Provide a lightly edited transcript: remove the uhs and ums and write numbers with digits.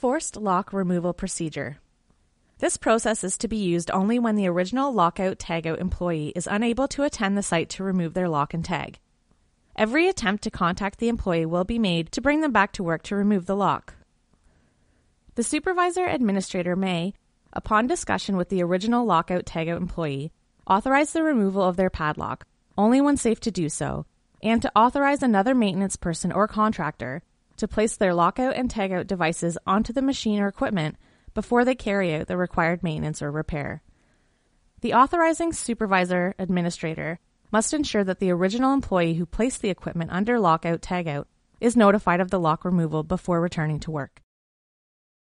Forced lock removal procedure. This process is to be used only when the original lockout/tagout employee is unable to attend the site to remove their lock and tag. Every attempt to contact the employee will be made to bring them back to work to remove the lock. The supervisor administrator may, upon discussion with the original lockout/tagout employee, authorize the removal of their padlock, only when safe to do so, and to authorize another maintenance person or contractor to place their lockout and tagout devices onto the machine or equipment before they carry out the required maintenance or repair. The authorizing supervisor administrator must ensure that the original employee who placed the equipment under lockout/tagout is notified of the lock removal before returning to work.